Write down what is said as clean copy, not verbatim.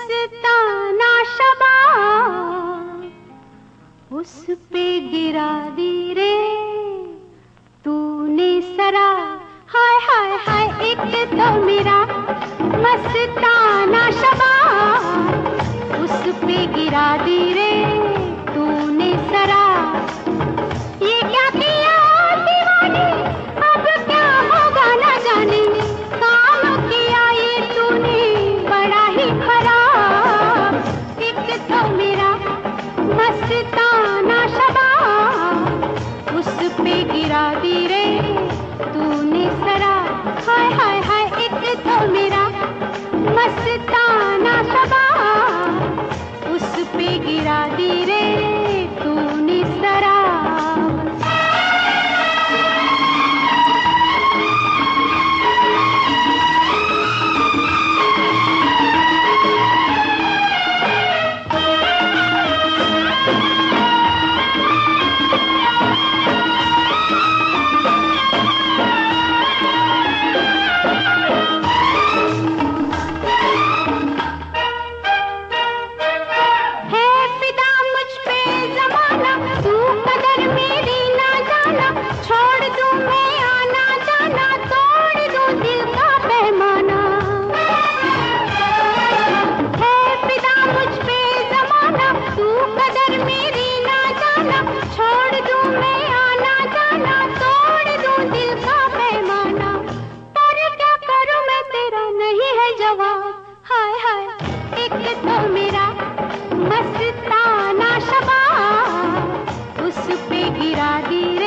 मस्ताना शबाब उस पे गिरा दी रे तूने सरा। हाय हाय हाय एक तो मेरा मस्ताना शबाब उस पे गिरा दी रे तूने सरा। ये क्या किया दीवाने, अब क्या होगा ना जाने, काम किया ये तूने बड़ा ही खराब। एक तो मेरा मस्ताना शबाब उस पे गिरा दी रे तूने सरा। हाय हाय हाय एक तो मेरा मस्ताना शबाब उस पे गिरा दी रे तूने सरा। हाय हाय एक तो मेरा मस्ताना शबाब उस पे गिरा दी